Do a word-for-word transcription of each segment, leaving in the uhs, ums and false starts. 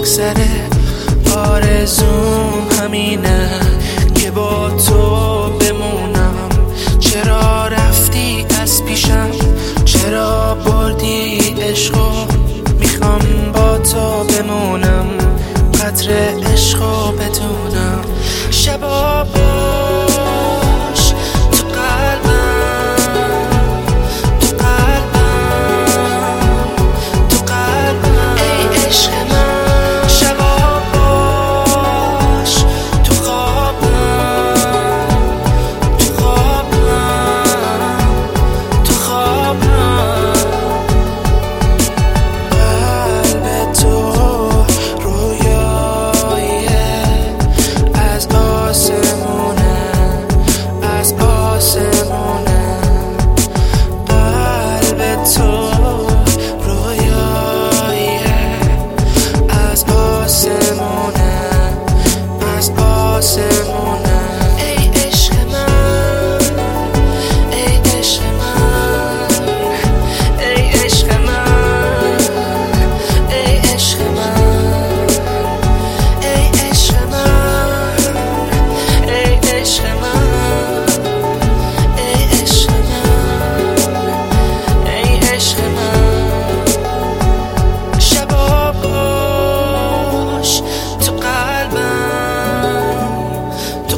بگذره. آرزوم همینه که با تو بمونم. چرا رفتی از پیشم؟ چرا بردی عشقو؟ میخوام با تو بمونم، قدر عشقو بدونم. شبا باش تو قلبم، تو قلبم، تو قلبم ای عشق من. شبا باش تو خوابم، تو خوابم، تو خوابم. قلب تو رویاییه از آسمونه، از آسمونه. قلب تو رویاییه از آسمونه، از آسمونه. ای عشق من، ای عشق من، ای عشق من، ای عشق من، ای عشق من، ای عشق من، ای عشق من، ای عشق من. شبا باش تو قلبم، تو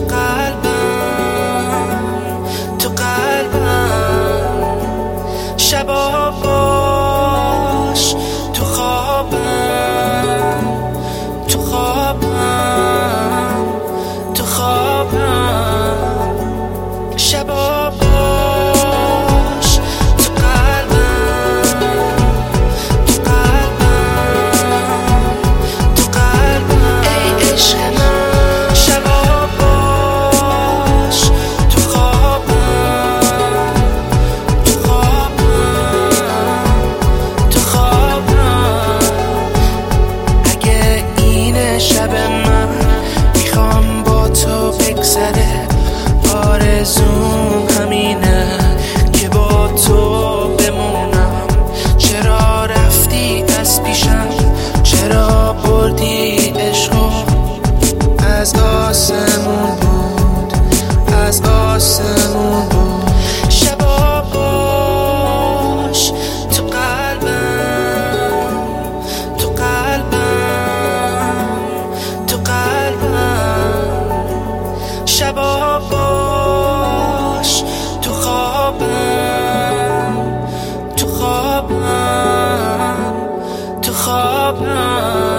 قلبم، تو قلبم. شبا باش تو خوابم، تو خوابم، تو خوابم. شبا باش تو قلبم، تو قلبم، تو قلبم ای عشق من. شبا باش تو خوابم، تو خوابم، تو خوابم. اگه اینه شب من، میخوام با تو بگذره. آرزوم همینه که با تو بمونم. چرا رفتی از پیشم؟ چرا بردی عشقو؟ از آسمون بود، از آسمون بود. شبا باش تو قلبم، تو قلبم، تو قلبم. شبا باش تو خوابم، تو خوابم، تو خوابم.